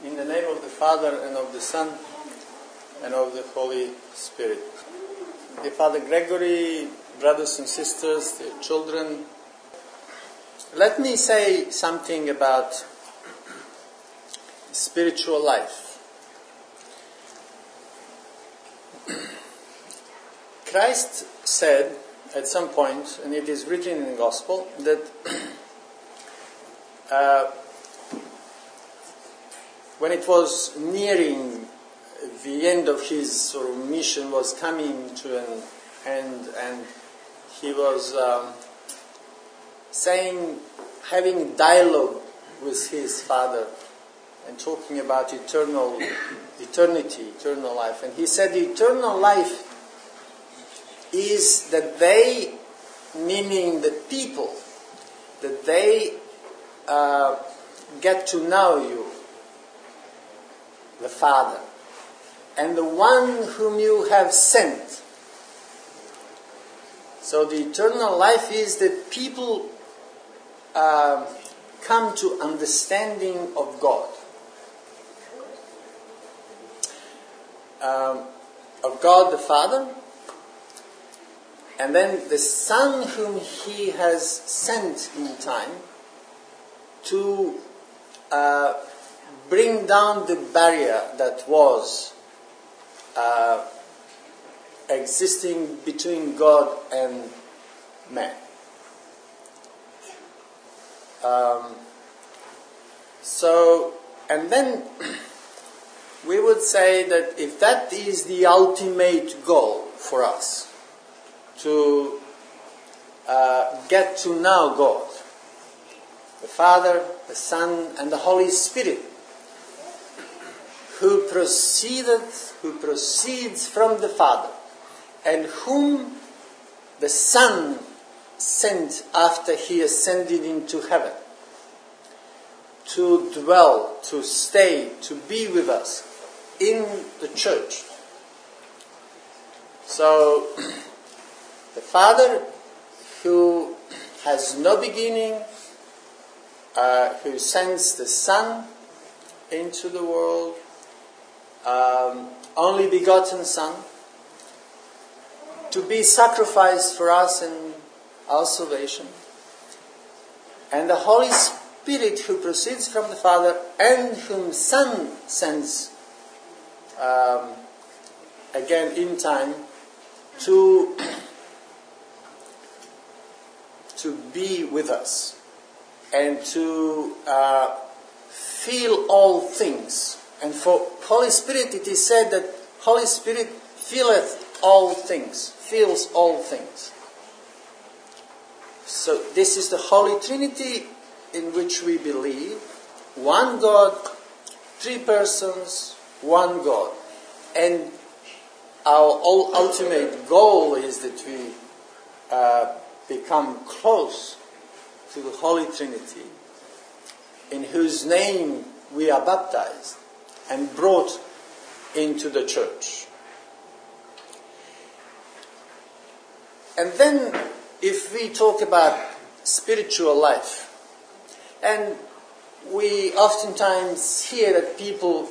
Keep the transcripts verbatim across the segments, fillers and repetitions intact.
In the name of the Father, and of the Son, and of the Holy Spirit. Dear Father Gregory, brothers and sisters, dear children, let me say something about spiritual life. Christ said at some point, and it is written in the Gospel, that uh, when it was nearing the end of his sort of mission, was coming to an end, and he was um, saying, having dialogue with his Father, and talking about eternal, eternity, eternal life. And he said, the eternal life is that they, meaning the people, that they uh, get to know you, the Father, and the one whom you have sent. So the eternal life is that people uh, come to understanding of God, um, of God the Father, and then the Son whom He has sent in time to uh, bring down the barrier that was uh, existing between God and man. Um, so, and then we would say that if that is the ultimate goal for us, to uh, get to know God, the Father, the Son, and the Holy Spirit, who proceeded, who proceeds from the Father, and whom the Son sent after He ascended into heaven, to dwell, to stay, to be with us in the church. So, the Father, who has no beginning, uh, who sends the Son into the world, um, only begotten Son, to be sacrificed for us and our salvation, and the Holy Spirit, who proceeds from the Father and whom Son sends um, again in time to to be with us and to uh, feel all things. And for Holy Spirit, it is said that Holy Spirit feeleth all things, feels all things. So this is the Holy Trinity in which we believe. One God, three persons, one God. And our ultimate goal is that we uh, become close to the Holy Trinity, in whose name we are baptized and brought into the church. And then, if we talk about spiritual life, and we oftentimes hear that people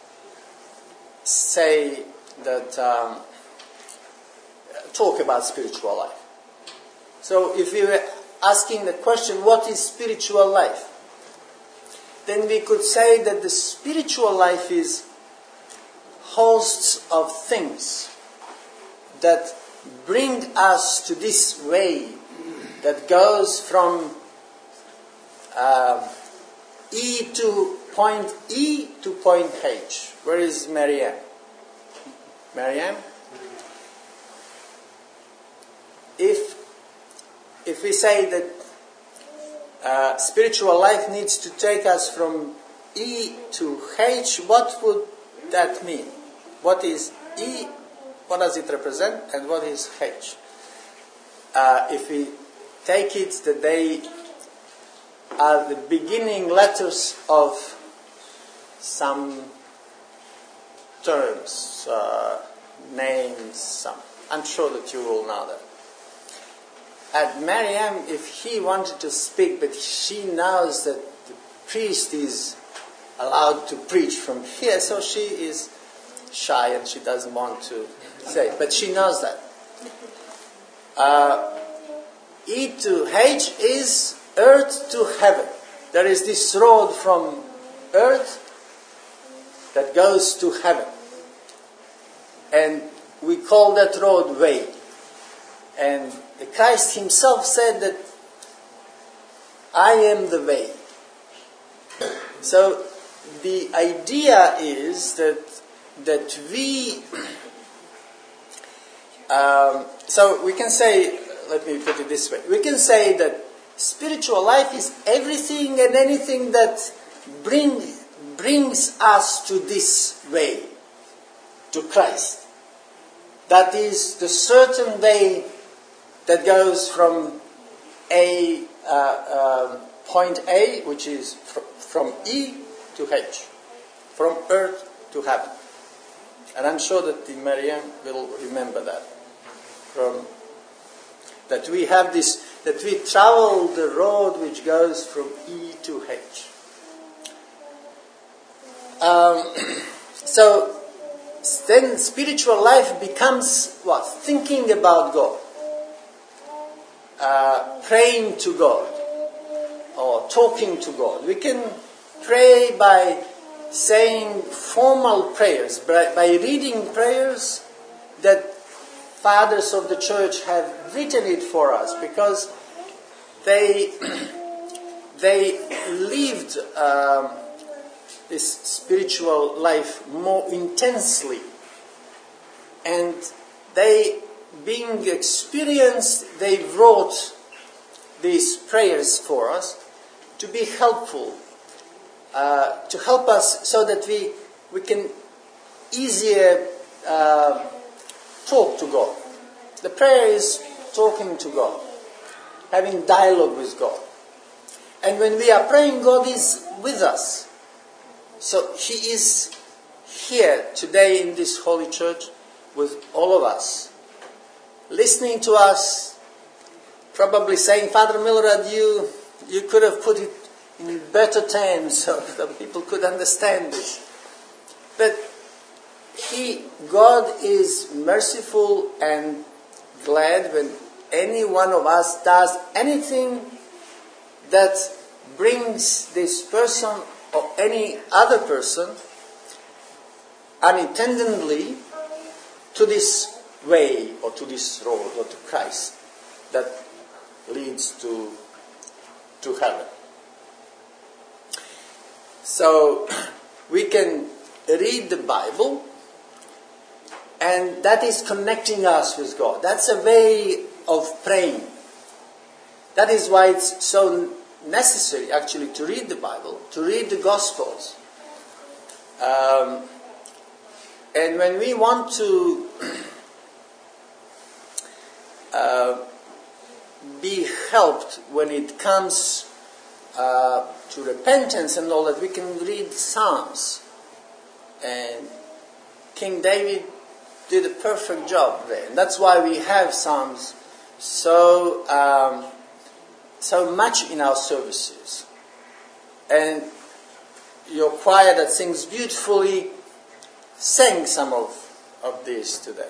say that, um, talk about spiritual life. So if we were asking the question, what is spiritual life? Then we could say that the spiritual life is hosts of things that bring us to this way that goes from uh, E to point E to point H. Where is Marianne? Marianne? If if we say that uh, spiritual life needs to take us from E to H, what would that mean? What is E? What does it represent? And what is H? Uh, if we take it that they are the beginning letters of some terms, uh, names, some. I'm sure that you will know that. At Mariam, if he wanted to speak, but she knows that the priest is allowed to preach from here, so she is shy and she doesn't want to say, but she knows that. Uh, E to H is earth to heaven. There is this road from earth that goes to heaven. And we call that road way. And Christ himself said that I am the way. So the idea is that that we um, so we can say, let me put it this way, we can say that spiritual life is everything and anything that bring, brings us to this way, to Christ. That is the certain way that goes from a uh, uh, point A, which is fr- from E to H, from earth to heaven. And I'm sure that the Marianne will remember that. From that we have this, that we travel the road which goes from E to H. Um, so then spiritual life becomes what? Thinking about God. Uh, praying to God. Or talking to God. We can pray by saying formal prayers, by, by reading prayers that fathers of the church have written it for us, because they they lived um, this spiritual life more intensely, and they, being experienced, they wrote these prayers for us to be helpful, uh, to help us so that we we can easier uh, talk to God. The prayer is talking to God, having dialogue with God. And when we are praying, God is with us. So He is here today in this holy church with all of us, listening to us, probably saying, Father Milrad, you, you could have put it in better terms so that people could understand this. But He, God is merciful and glad when any one of us does anything that brings this person or any other person unintentionally to this way or to this road or to Christ that leads to, to heaven. So we can read the Bible, and that is connecting us with God. That's a way of praying. That is why it's so necessary, actually, to read the Bible, to read the Gospels. Um, and when we want to uh, be helped when it comes uh, to repentance and all that, we can read Psalms. And King David did a perfect job there. And that's why we have Psalms so um, so much in our services. And your choir that sings beautifully sang some of, of these today.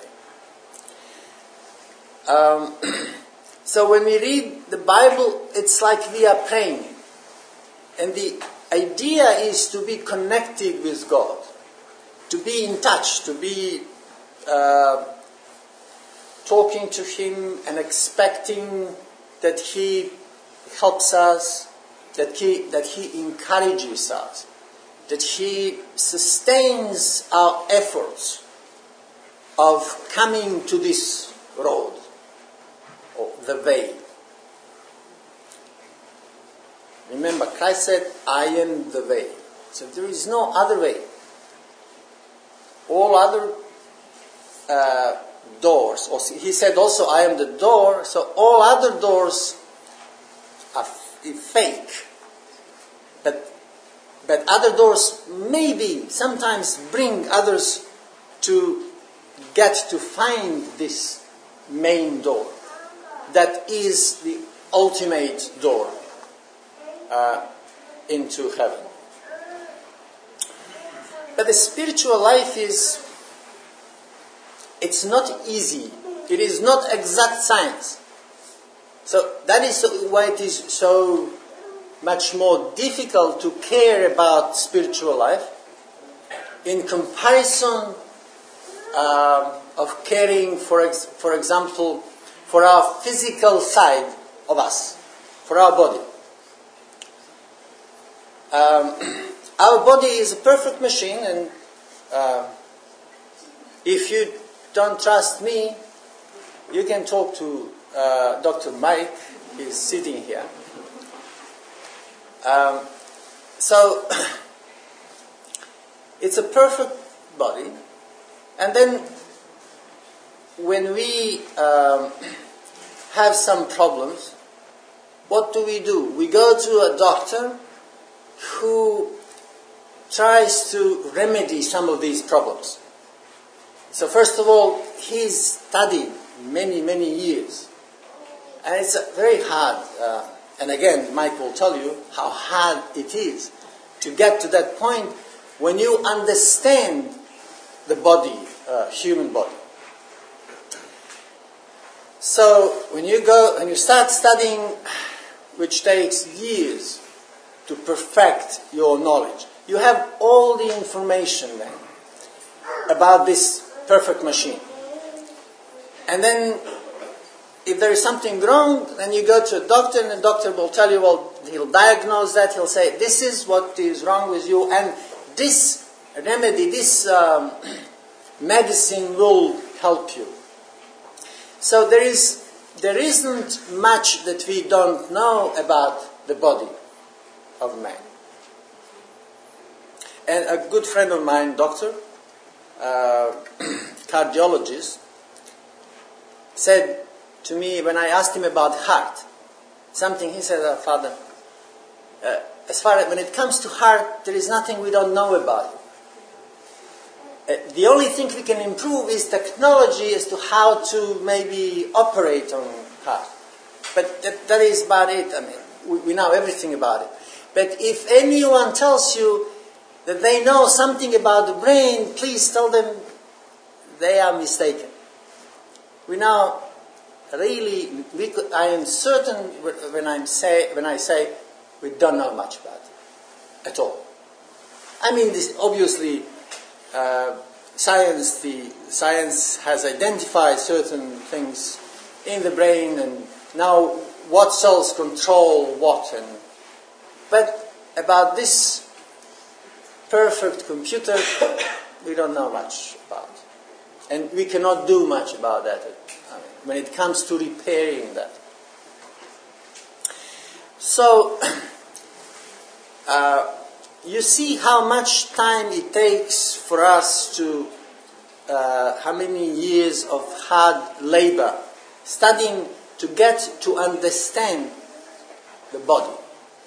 Um, so when we read the Bible, it's like we are praying. And the idea is to be connected with God, to be in touch, to be uh, talking to Him and expecting that He helps us, that He that He encourages us, that He sustains our efforts of coming to this road, or the way. Remember, Christ said, I am the way. So there is no other way. All other uh, doors, or He said also, I am the door, so all other doors are f- fake. But, but other doors maybe sometimes bring others to get to find this main door. That is the ultimate door uh, into heaven. But the spiritual life is, it's not easy. It is not exact science. So that is why it is so much more difficult to care about spiritual life in comparison uh, of caring, for ex- for example, for our physical side of us, for our body. Um, our body is a perfect machine, and uh, if you don't trust me, you can talk to uh, Doctor Mike. He's sitting here. Um, so it's a perfect body, and then when we um, have some problems, what do we do? We go to a doctor who tries to remedy some of these problems. So first of all, he's studied many, many years. And it's very hard. Uh, and again, Mike will tell you how hard it is to get to that point when you understand the body, uh, human body. So when you go, when you start studying, which takes years to perfect your knowledge, you have all the information then about this perfect machine. And then if there is something wrong, then you go to a doctor, and the doctor will tell you, well, he'll diagnose that, he'll say, this is what is wrong with you, and this remedy, this um, medicine will help you. So there is, there isn't much that we don't know about the body of man. And a good friend of mine, doctor, uh, cardiologist, said to me when I asked him about heart, something he said, oh, Father, uh, as far as when it comes to heart, there is nothing we don't know about it. Uh, the only thing we can improve is technology as to how to maybe operate on heart. But that, that is about it. I mean, we, we know everything about it. But if anyone tells you that they know something about the brain, please tell them they are mistaken. We now really, we could, I am certain when, I'm say, when I say we don't know much about it at all. I mean, this obviously, uh, science, the science has identified certain things in the brain, and now what cells control what, and but about this perfect computer, we don't know much about. And we cannot do much about that I mean, when it comes to repairing that. So, uh, you see how much time it takes for us to, uh, how many years of hard labor, studying to get to understand the body.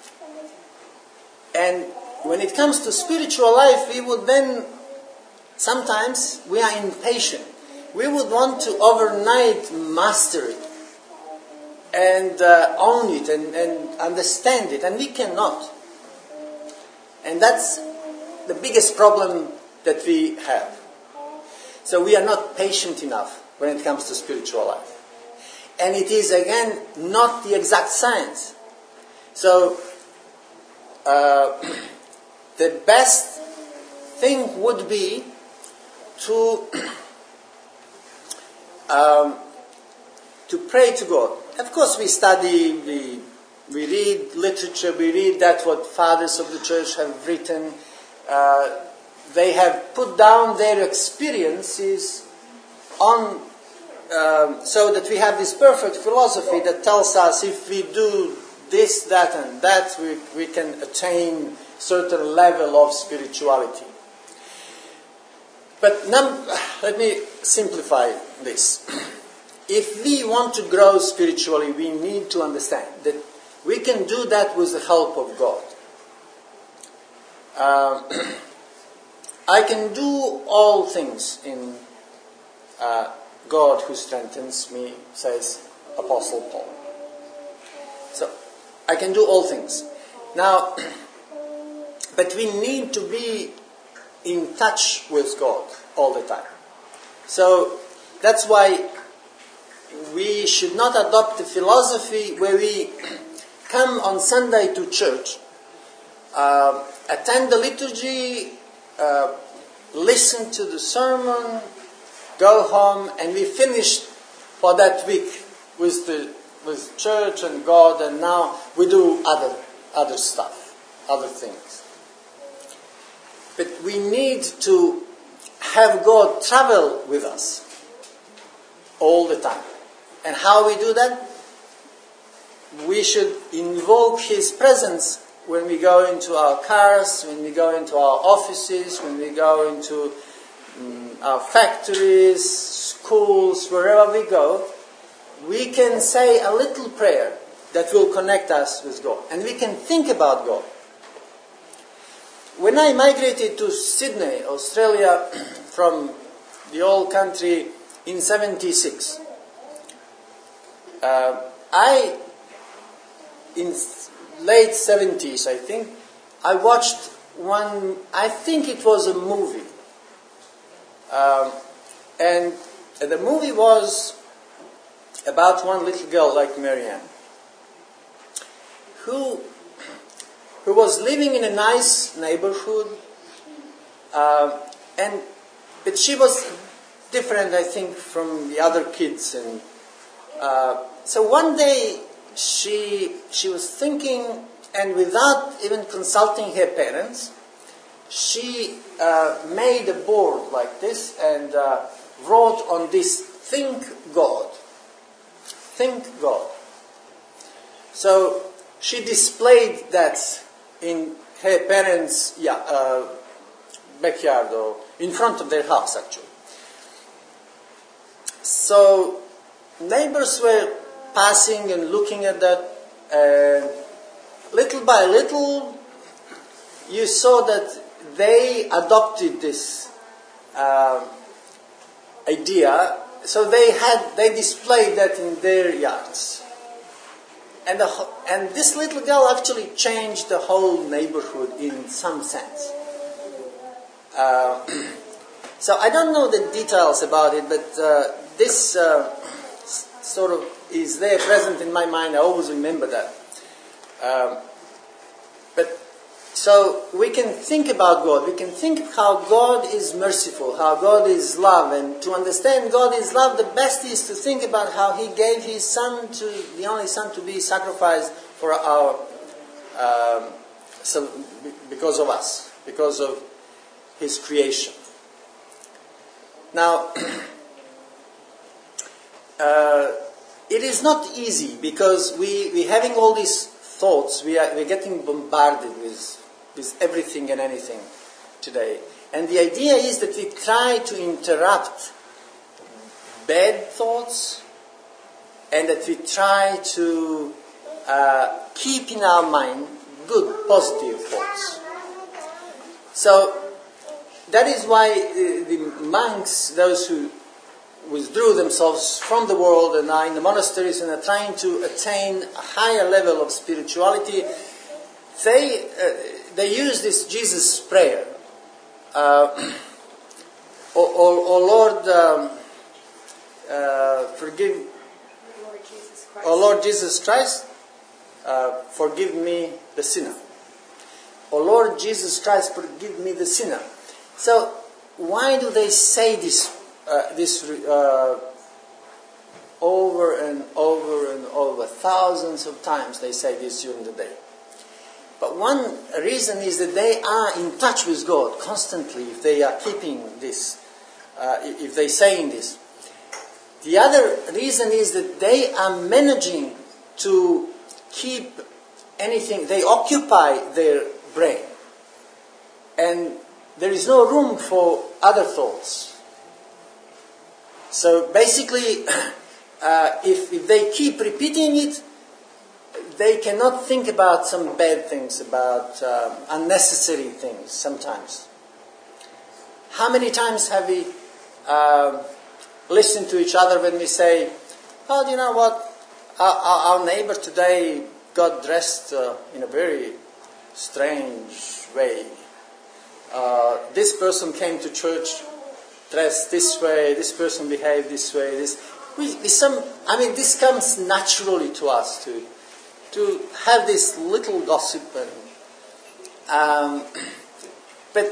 And when it comes to spiritual life, we would then, sometimes we are impatient. We would want to overnight master it and uh, own it and, and understand it, and we cannot. And that's the biggest problem that we have. So we are not patient enough when it comes to spiritual life. And it is, again, not the exact science. So, uh, the best thing would be to um, to pray to God. Of course, we study, we we read literature, we read that what fathers of the church have written. Uh, they have put down their experiences on, um, so that we have this perfect philosophy that tells us if we do this, that, and that, we we can attain certain level of spirituality. But num- let me simplify this. If we want to grow spiritually, we need to understand that we can do that with the help of God. Um, I can do all things in uh, God who strengthens me, says Apostle Paul. So, I can do all things. Now, but we need to be in touch with God all the time. So that's why we should not adopt the philosophy where we come on Sunday to church, uh, attend the liturgy, uh, listen to the sermon, go home, and we finished for that week with the with church and God, and now we do other other stuff, other things. But we need to have God travel with us all the time. And how we do that? We should invoke His presence when we go into our cars, when we go into our offices, when we go into um, our factories, schools, wherever we go. We can say a little prayer that will connect us with God. And we can think about God. When I migrated to Sydney, Australia, from the old country in seventy-six, uh, I, in late seventies, I think, I watched one, I think it was a movie. Um, and the movie was about one little girl like Marianne, who who was living in a nice neighborhood, uh, and but she was different, I think, from the other kids. And uh, so one day she she was thinking, and without even consulting her parents, she uh, made a board like this and uh, wrote on this, "Think God." Think God. So she displayed that in her parents' yeah, uh, backyard, or in front of their house, actually. So neighbors were passing and looking at that, and little by little you saw that they adopted this uh, idea. So they had they displayed that in their yards, and the, and this little girl actually changed the whole neighborhood in some sense. Uh, so I don't know the details about it, but uh, this uh, sort of is there present in my mind. I always remember that. Um, but so we can think about God. We can think how God is merciful, how God is love. And to understand God is love, the best is to think about how He gave His Son, to the only Son, to be sacrificed for our, um, so because of us, because of His creation. Now, uh, it is not easy because we we having all these thoughts. We are we're getting bombarded with. with everything and anything today. And the idea is that we try to interrupt bad thoughts, and that we try to uh, keep in our mind good, positive thoughts. So that is why uh, the monks, those who withdrew themselves from the world and are in the monasteries and are trying to attain a higher level of spirituality, they uh, they use this Jesus prayer. Uh, oh, oh, oh Lord, um, uh, forgive. Lord Jesus Christ. Oh Lord Jesus Christ, uh, forgive me the sinner. Oh Lord Jesus Christ, forgive me the sinner. So why do they say this? Uh, this uh, over and over and over, thousands of times they say this during the day. But one reason is that they are in touch with God constantly if they are keeping this, uh, if they saying this. The other reason is that they are managing to keep anything, they occupy their brain. And there is no room for other thoughts. So basically, uh, if, if they keep repeating it, they cannot think about some bad things, about uh, unnecessary things sometimes. How many times have we uh, listened to each other when we say, oh, do you know what, our, our neighbor today got dressed uh, in a very strange way. uh, this person came to church dressed this way, this person behaved this way. This, we, we some, I mean, this comes naturally to us to to have this little gossip, and, um, but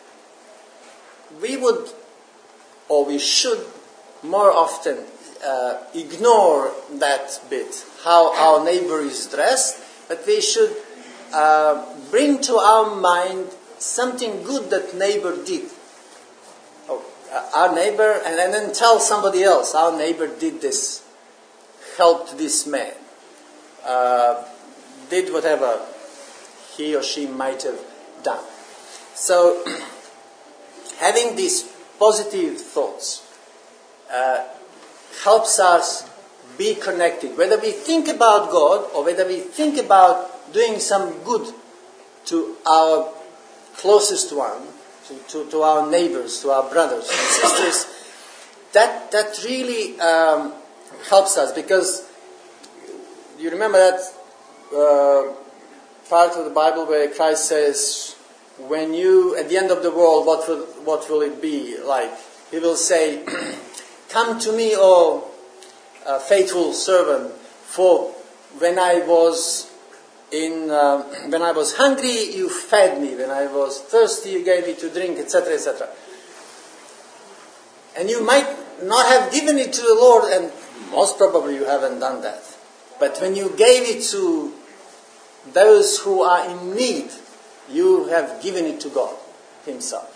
we would, or we should, more often uh, ignore that bit, how our neighbor is dressed, but we should uh, bring to our mind something good that neighbor did. Oh, uh, our neighbor, and, and then tell somebody else, our neighbor did this, helped this man. Uh, did whatever he or she might have done. So, having these positive thoughts uh, helps us be connected. Whether we think about God or whether we think about doing some good to our closest one, to, to, to our neighbors, to our brothers and sisters, that, that really um, helps us, because you remember that uh, part of the Bible where Christ says, when you, at the end of the world, what will, what will it be like? He will say, come to me, O uh, faithful servant, for when I was in, uh, when I was hungry, you fed me. When I was thirsty, you gave me to drink, et cetera, et cetera. And you might not have given it to the Lord, and most probably you haven't done that. But when you gave it to those who are in need, you have given it to God Himself.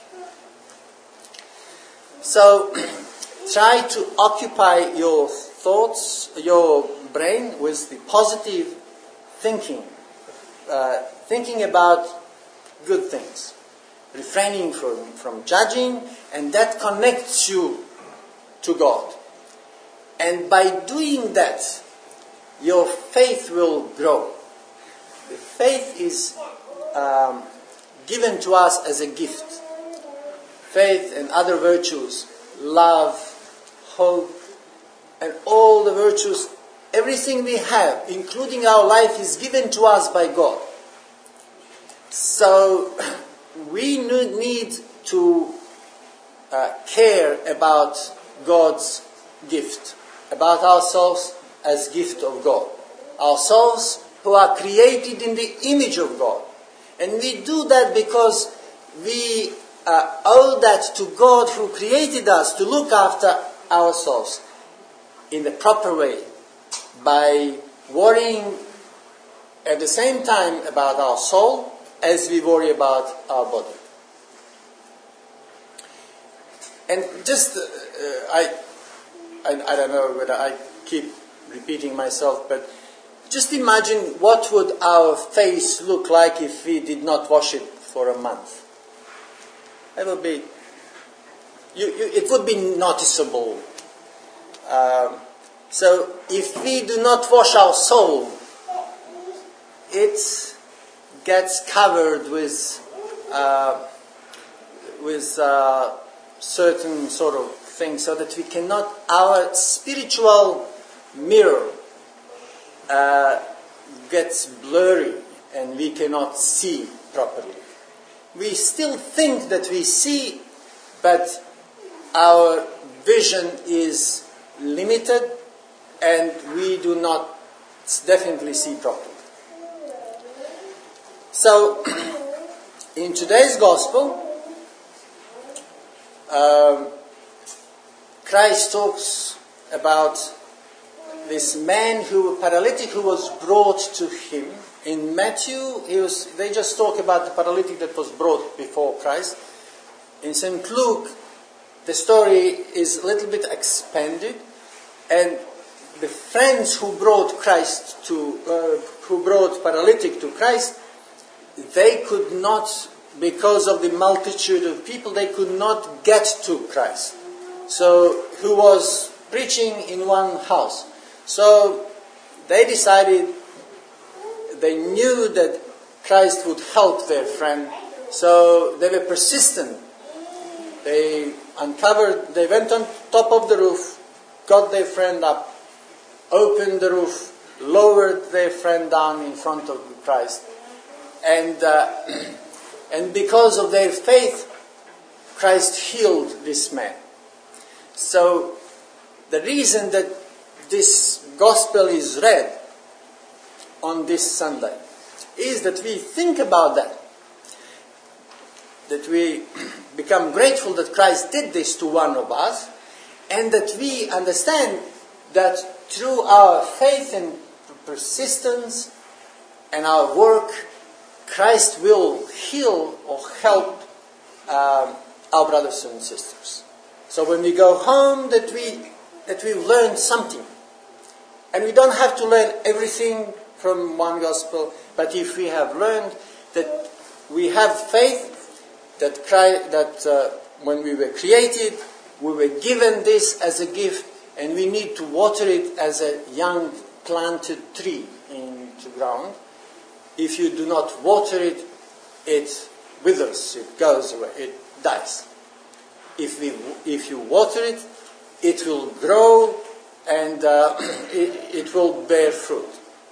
So, try to occupy your thoughts, your brain with the positive thinking. Uh, thinking about good things. Refraining from, from judging, and that connects you to God. And by doing that, your faith will grow. The faith is um, given to us as a gift. Faith and other virtues, love, hope, and all the virtues, everything we have, including our life, is given to us by God. So we need to uh, care about God's gift, about ourselves as gift of God. Ourselves who are created in the image of God. And we do that because we uh, owe that to God who created us to look after ourselves in the proper way, by worrying at the same time about our soul as we worry about our body. And just, uh, I, I, I don't know whether I keep repeating myself, but just imagine what would our face look like if we did not wash it for a month. It would be, you, you, it would be noticeable. Um, so if we do not wash our soul, it gets covered with uh, with uh, certain sort of things, so that we cannot, our spiritual mirror uh, gets blurry and we cannot see properly. We still think that we see, but our vision is limited and we do not definitely see properly. So, in today's Gospel, um, Christ talks about this man who, paralytic, who was brought to him. In Matthew, he was, they just talk about the paralytic that was brought before Christ. In Saint Luke, the story is a little bit expanded, and the friends who brought Christ to, uh, who brought paralytic to Christ, they could not, because of the multitude of people, they could not get to Christ. So, who was preaching in one house. So, they decided, they knew that Christ would help their friend, so they were persistent. They uncovered, they went on top of the roof, got their friend up, opened the roof, lowered their friend down in front of Christ, and uh, And because of their faith, Christ healed this man. So the reason that this gospel is read on this Sunday is that we think about that. That we become grateful that Christ did this to one of us, and that we understand that through our faith and persistence and our work, Christ will heal or help um, our brothers and sisters. So when we go home, that we that we've learned something, and we don't have to learn everything from one gospel. But if we have learned that we have faith that Christ, that uh, when we were created, we were given this as a gift, and we need to water it as a young planted tree into ground. If you do not water it, it withers, it goes away, it dies. If we, if you water it, it will grow and uh, it, it will bear fruit.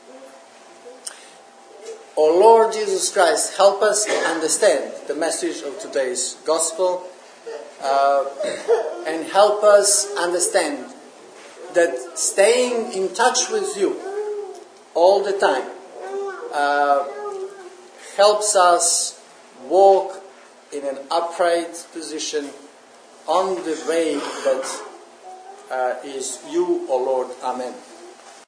O Lord Jesus Christ, help us understand the message of today's gospel uh, and help us understand that staying in touch with you all the time uh, helps us walk in an upright position on the way that uh, is you, O Lord. Amen.